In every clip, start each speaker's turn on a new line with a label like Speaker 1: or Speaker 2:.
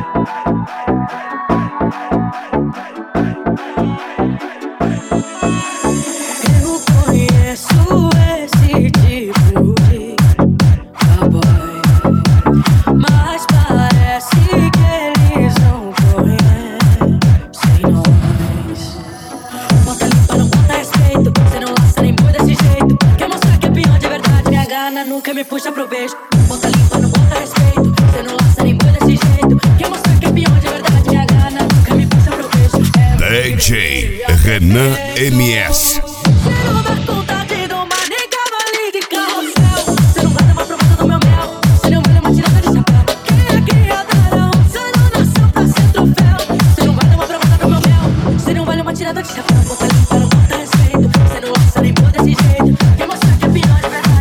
Speaker 1: Nunca me puxa pro beijo. Bota limpa, não bota respeito. Cê não laça nem boi desse jeito. Quer mostrar que é peão de verdade. Minha gana nunca me puxa pro beijo.
Speaker 2: DJ Renan MS.
Speaker 1: Cê não dá conta de domar nem cavalinho de carrossel. Cê não guarda uma proposta do meu mel. Cê não vale uma tirada de chapéu. Quem é criadão? Cê não nasceu pra ser troféu. Cê não guarda uma proposta do meu mel. Cê não vale uma tirada de chapéu. Bota limpa, não bota respeito. Cê não laça nem boi desse jeito. Quer mostrar que é peão de verdade.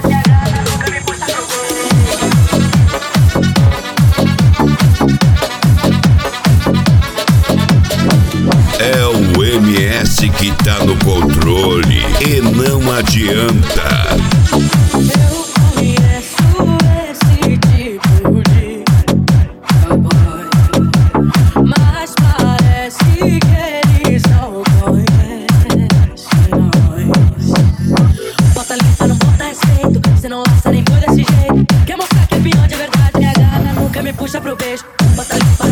Speaker 2: É o MS que tá no controle e não adianta.
Speaker 1: Eu conheço esse tipo de cowboy, mas parece que eles não conhecem nós. Bota limpa, não bota respeito. Cê não laça nem foi desse jeito. Quer mostrar que é peão de verdade. Minha gana nunca me puxa pro beijo. Bota limpa.